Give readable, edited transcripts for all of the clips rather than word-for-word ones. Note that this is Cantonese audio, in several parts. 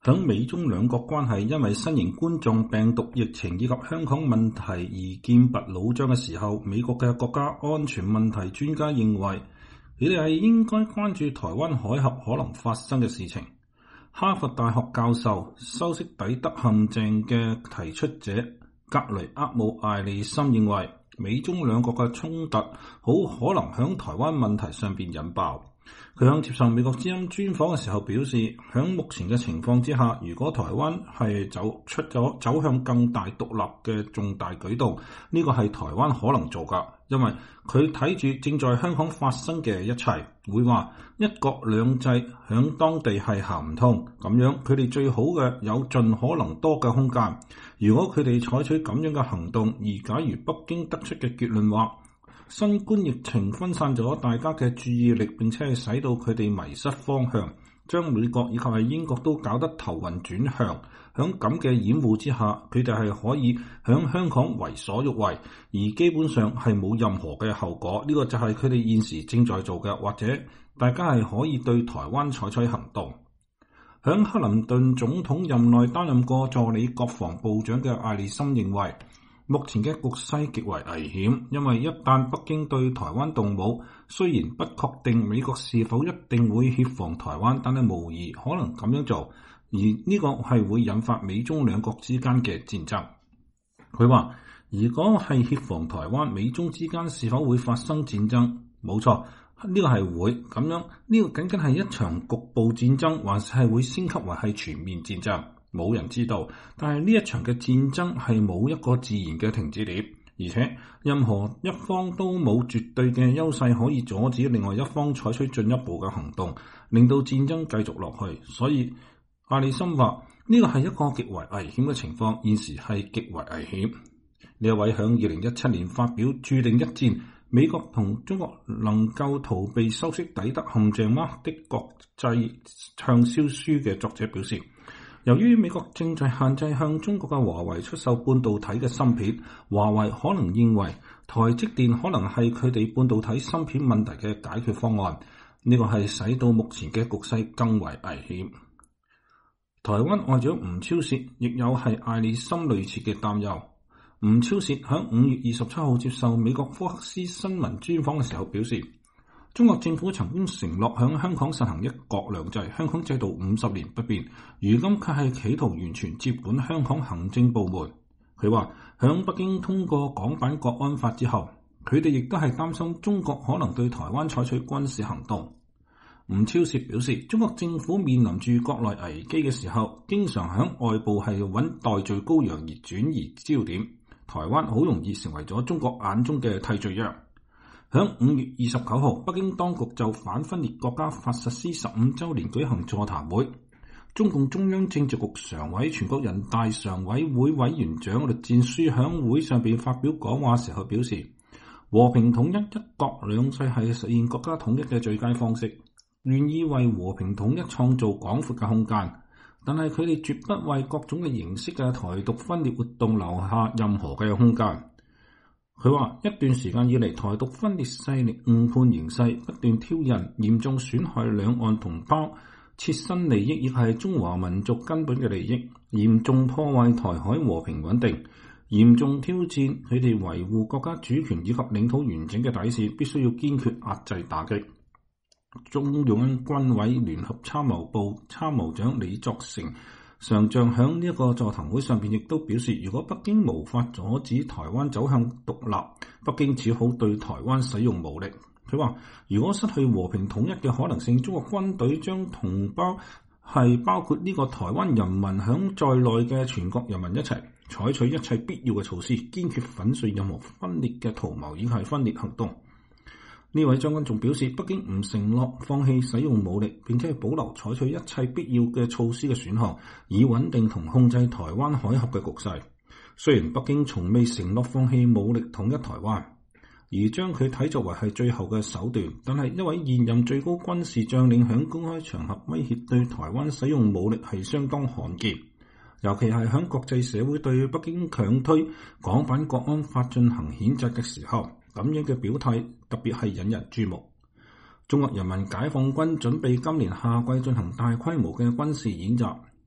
響美中兩國關係因為新型冠狀病毒疫情以及香港問題而劍拔弩張嘅時候，美國嘅國家安全問題專家認為，佢哋係應該關注台灣海峽可能發生嘅事情。哈佛大學教授修昔底德陷阱嘅提出者格雷厄姆艾利森認為，美中兩國嘅衝突好可能響台灣問題上邊引爆。佢響接受美國之音專訪嘅時候表示，響目前嘅情況之下，如果台灣係走向更大獨立嘅重大舉動，呢個係台灣可能做㗎，因為佢睇住正在香港發生嘅一切，會話一國兩制響當地係行唔通，咁樣佢哋最好嘅有盡可能多嘅空間。如果佢哋採取咁樣嘅行動，而假如北京得出嘅結論話，新冠疫情分散咗大家嘅注意力，並且係使到佢哋迷失方向，將美國以及係英國都搞得頭暈轉向。響咁嘅掩護之下，佢哋係可以響香港為所欲為，而基本上係冇任何嘅後果。呢個就係佢哋現時正在做嘅，或者大家係可以對台灣採取行動。響克林頓總統任內擔任過助理國防部長嘅艾利森認為，目前嘅局勢極為危險，因為一旦北京對台灣動武，雖然不確定美國是否一定會協防台灣，但係無疑可能咁樣做，而呢個係會引發美中兩國之間嘅戰爭。佢話，如果係協防台灣，美中之間是否會發生戰爭？冇錯，呢個係會咁樣，呢個僅僅係一場局部戰爭，還是係會升級為係全面戰爭？冇人知道，但係呢一場嘅戰爭係冇一個自然嘅停止點，而且任何一方都冇絕對嘅優勢可以阻止另外一方採取進一步嘅行動，令到戰爭繼續落去。所以艾利森話呢個係一個極為危險嘅情況，現時係極為危險。呢一位響2017年發表注定一戰，美國同中國能夠逃避修昔底德陷阱嗎的國際暢銷書嘅作者表示，由於美國正在限制向中國嘅華為出售半導體嘅芯片，華為可能認為台積電可能係佢哋半導體芯片問題嘅解決方案，呢個係使到目前嘅局勢更為危險。台灣外長吳釗燮亦有係艾利森類似嘅擔憂。吳釗燮喺5月27號接受美國福克斯新聞專訪嘅時候表示，中國政府曾經承諾向香港實行一國兩制，香港制度50年不變，如今卻係企圖完全接管香港行政部門。佢話響北京通過港版國安法之後，佢哋亦都係擔心中國可能對台灣採取軍事行動。吳釗燮表示，中國政府面臨住國內危機嘅時候，經常響外部係揾代罪羔羊而轉移焦點，台灣好容易成為咗中國眼中嘅替罪羊。響5月29號，北京當局就反分裂國家法實施15週年舉行座談會。中共中央政治局常委、全國人大常委會委員長栗戰書響會上邊發表講話時候表示，和平統一、一國兩制係實現國家統一嘅最佳方式，願意為和平統一創造廣闊嘅空間，但係佢哋絕不為各種嘅形式嘅台獨分裂活動留下任何嘅空間。佢話一段時間以嚟，台獨分裂勢力誤判形勢，不斷挑釁，嚴重損害兩岸同胞切身利益，亦係中華民族根本嘅利益，嚴重破壞台海和平穩定，嚴重挑戰佢哋維護國家主權以及領土完整嘅底線，必須要堅決壓制打擊。中央軍委聯合參謀部參謀長李作成上將響呢一個座談會上邊亦都表示，如果北京無法阻止台灣走向獨立，北京只好對台灣使用武力。佢話如果失去和平統一嘅可能性，中國軍隊將同胞係包括呢個台灣人民響在內嘅全國人民一齊採取一切必要嘅措施，堅決粉碎任何分裂嘅圖謀以及分裂行動。呢位將軍仲表示，北京唔承諾放棄使用武力，並且保留採取一切必要嘅措施嘅選項，以穩定同控制台灣海峽嘅局勢。雖然北京從未承諾放棄武力統一台灣，而將佢睇作為係最後嘅手段，但係一位現任最高軍事將領響公開場合威脅對台灣使用武力係相當罕見，尤其係響國際社會對北京強推港版國安法進行譴責嘅時候，咁樣嘅表態特別係引人注目。中國人民解放軍準備今年夏季進行大規模嘅軍事演習，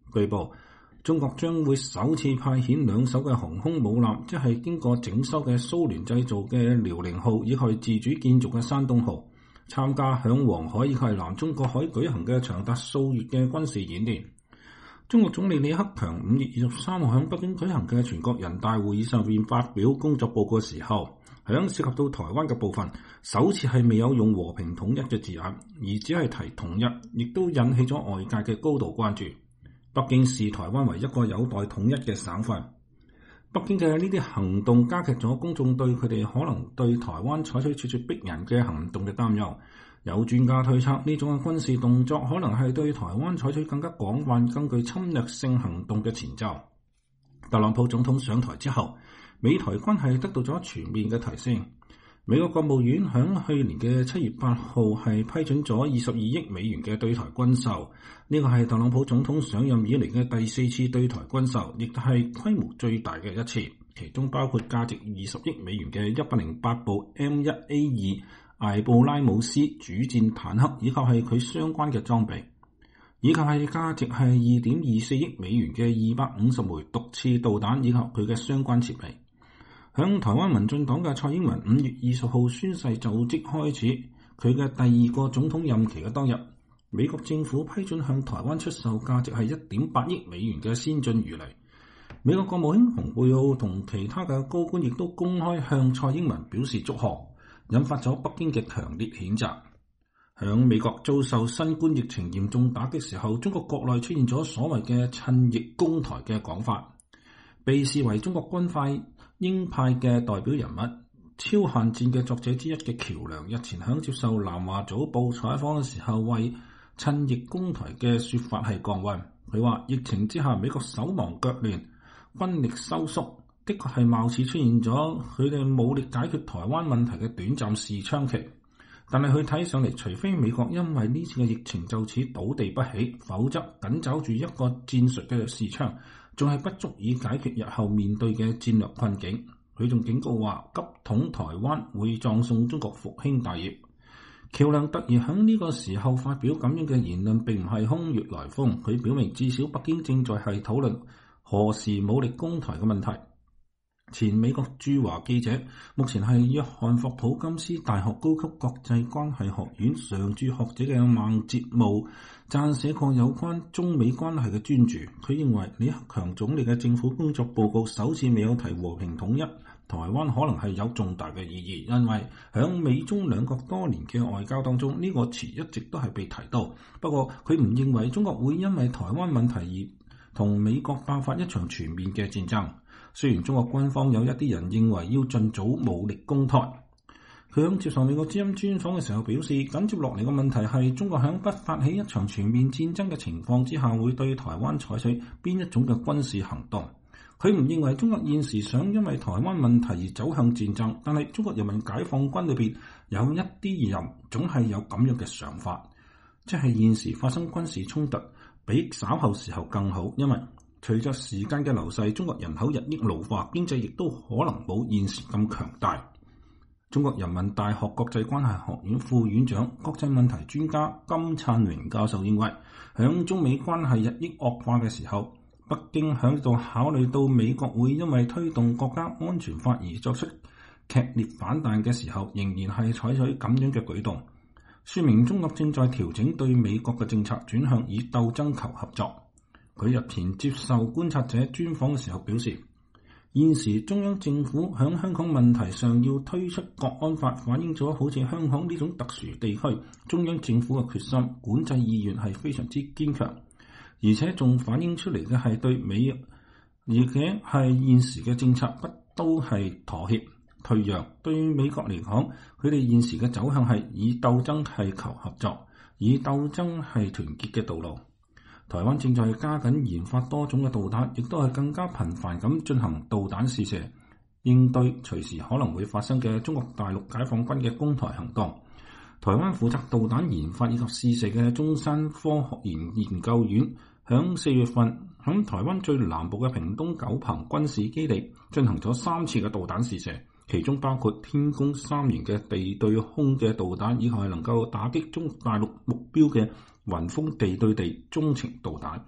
據報，中國將會首次派遣2艘嘅航空母艦，即係經過整修嘅蘇聯製造嘅遼寧號以及自主建造嘅山東號，參加響黃海以及南中國海舉行嘅長達數月嘅軍事演練。中國總理李克強5月23號喺北京舉行嘅全國人大會議上面發表工作報告嘅時候，響涉及到台灣嘅部分，首次係未有用和平統一嘅字眼，而只係提統一，亦都引起咗外界嘅高度關注。北京視台灣為一個有待統一嘅省份。北京嘅呢啲行動加劇咗公眾對佢哋可能對台灣採取咄咄逼人嘅行動嘅擔憂。有專家推測，呢種嘅軍事動作可能係對台灣採取更加廣泛、更具侵略性行動嘅前奏。特朗普總統上台之後，美台關係得到咗全面嘅提升。美國國務院響去年嘅7月8號係批准咗22億美元嘅對台軍售，呢個係特朗普總統上任以嚟嘅第4次對台軍售，亦係規模最大嘅一次，其中包括價值20億美元嘅108部 M1A2 艾布拉姆斯主戰坦克，以及係佢相關嘅裝備，以及係價值係2.24億美元嘅250枚毒刺導彈，以及佢嘅相關設備。響台灣民進黨嘅蔡英文5月20號宣誓就職開始，佢嘅第2個總統任期嘅當日，美國政府批准向台灣出售價值係1.8億美元嘅先進魚雷。美國國務卿蓬佩奧同其他嘅高官亦都公開向蔡英文表示祝賀，引發咗北京嘅強烈譴責。響美國遭受新冠疫情嚴重打擊時候，中國國內出現咗所謂嘅趁疫攻台嘅講法，被視為中國軍派鷹派嘅代表人物。超限戰嘅作者之一嘅喬梁日前響接受南華早報採訪嘅時候，為趁疫攻台嘅說法係降溫。佢話疫情之下，美國手忙腳亂，軍力收縮，的確係貌似出現咗佢哋武力解決台灣問題嘅短暫視窗期。但係佢睇上嚟，除非美國因為呢次嘅疫情就此倒地不起，否則緊抓住一個戰術嘅視窗，仲係不足以解決日後面對嘅戰略困境。佢仲警告話，急統台灣會葬送中國復興大業。喬梁突然喺呢個時候發表咁樣嘅言論，並唔係空穴來風。佢表明至少北京正在係討論何時武力攻台嘅問題。前美國駐華記者，目前係約翰霍普金斯大學高級國際關係學院常駐學者嘅孟哲慕撰寫過有關中美關係嘅專著。佢認為李克強總理嘅政府工作報告首次未有提和平統一，台灣可能係有重大嘅意義，因為響美中兩國多年嘅外交當中，呢個詞一直都係被提到。不過佢唔認為中國會因為台灣問題而同美國爆發一場全面嘅戰爭。雖然中國軍方有一啲人認為要盡早武力攻台，佢響接受美國之音專訪嘅時候表示，緊接落嚟嘅問題係中國響不發起一場全面戰爭嘅情況之下，會對台灣採取邊一種嘅軍事行動。佢唔認為中國現時想因為台灣問題而走向戰爭，但係中國人民解放軍裏邊有一啲人總係有咁樣嘅想法，即係現時發生軍事衝突比稍後時候更好，因為隨着時間嘅流逝，中國人口日益老化，經濟亦都可能冇現時咁強大。中國人民大學國際關係學院副院長、國際問題專家金燦榮教授認為，響中美關係日益惡化嘅時候，北京響度考慮到美國會因為推動國家安全法而作出劇烈反彈嘅時候，仍然係採取咁樣嘅舉動，說明中國正在調整對美國嘅政策，轉向以鬥爭求合作。佢日前接受觀察者專訪嘅時候表示，現時中央政府響香港問題上要推出國安法，反映咗好似香港呢種特殊地區，中央政府嘅決心、管制意願係非常之堅強，而且仲反映出嚟嘅係對美，而且係現時嘅政策不都係妥協退讓。對於美國嚟講，佢哋現時嘅走向係以鬥爭係求合作，以鬥爭係團結嘅道路。台灣正在加緊研發多種嘅導彈，亦都係更加頻繁咁進行導彈試射，應對隨時可能會發生嘅中國大陸解放軍嘅攻台行動。台灣負責導彈研發以及試射嘅中山科學研究院，響4月份響台灣最南部嘅屏東九鵬軍事基地進行咗3次嘅導彈試射，其中包括天宮3型嘅地對空嘅導彈，以及係能夠打擊中國大陸目標嘅雲峰地對地中程導彈。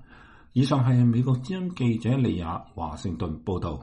以上係美國之音記者李亞華盛頓報道。